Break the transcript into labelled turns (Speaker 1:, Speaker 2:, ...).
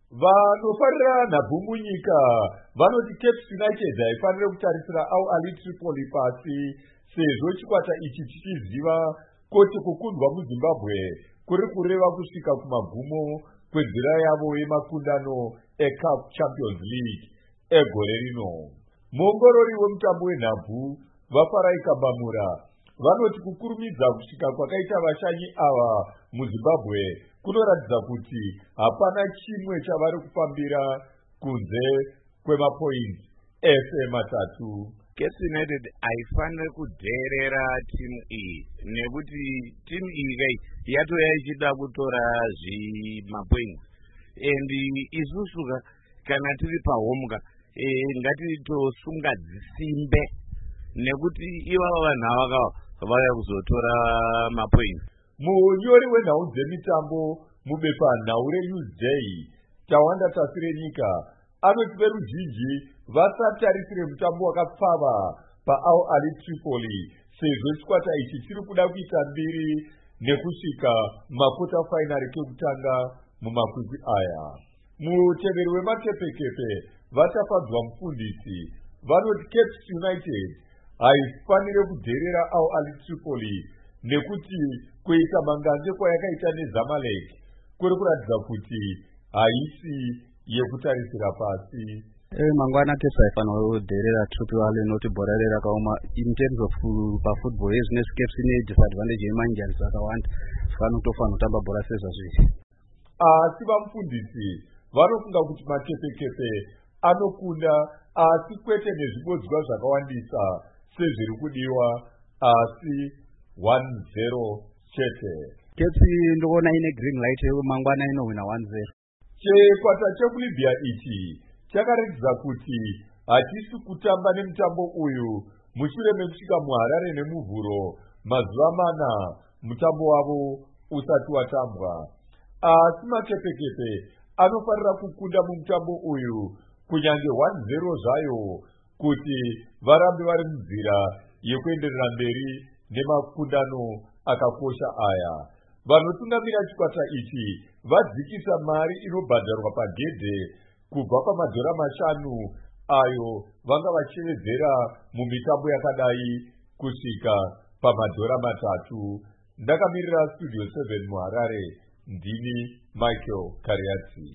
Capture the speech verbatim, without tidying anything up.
Speaker 1: vanofarira nhabvu munyika vanoti Cape United haifanire kutarisira Al Ahly Tripoli pasi sezvo chikwata ichi chichiziva kuti kukundwa muZimbabwe kuri kureva kusvika kumagumo kwenzira yavo yemakundano eCAF Champions League egore rino. Muongorori wemutambo wenhabvu vaFarai Kambamura vanoti kukurumidza kusvika kwakaita vashanyi ava muZimbabwe kunoratidza kuti hapana chimwe chavari kufambira kunze kwemapoints ese matatu.
Speaker 2: Cape United haifanire kudherera timu iyi nekuti timu iyi kai yatoya ichida kutora zvimapoints and isusu kana tiri pahome ka e, ngatitosunga dzisimbe nekuti ivava vanhu ava vauya kuzotora mapoints.
Speaker 1: Munyori wenhau dzemitambo mubepa nhau reNewsday Tawanda Tasirenyika anoti veruzhinji vasatarisire mutambo wakapfava paAl Ahly Tripoli sezvo chikwata ichi chiri kuda kuita mbiri nekusvika makota fainari kekutanga mumakwikwi aya. Muteveri wemakepekepe vatafadzwa mufundisi vanoti Cape United haifanire kudherera Al Ahly Tripoli nekuti kuita mangange kwayakaita neZamalek kuri kuratidza kuti haisi yekutarisira pasi.
Speaker 3: Eh mangwana Cape haifanira kudherera Tripoli noti bhora rakaoma in terms of pafootball business. Cape ine disadvantage yemanjani akawanda vanotofanira kutamba bhora sezvazviri.
Speaker 1: Asi vamufundisi vanofunga kuti makepekepe anokunda asi kwete nezvibodzwa zvakawandisa sezviri kudiwa asi one zero chete.
Speaker 3: Cape ndikuona ine green light mangwana inowina one zero.
Speaker 1: Chikwata chekulibya ichi chakaratidza kuti hachisi kutamba nemutambo uyu mushure mekusvika muHarare nemuvhuro mazuva mana mutambo wavo usati watambwa. Asi makepekepe anofanira kukunda mumutambo uyu kunyange one zero zvayo kuti varambe vari munzira yekuenderera mberi nemakundano akakosha aya. Vanotungamira chikwata ichi vadzikisa mari inobhadharwa pagedhe kubva pamadhora mashanu ayo vanga vachivedzera mumitambo yakadai kusvika pamadhora matatu. Ndakamirira Studio seven muHarare, ndini Michael Kariatsi.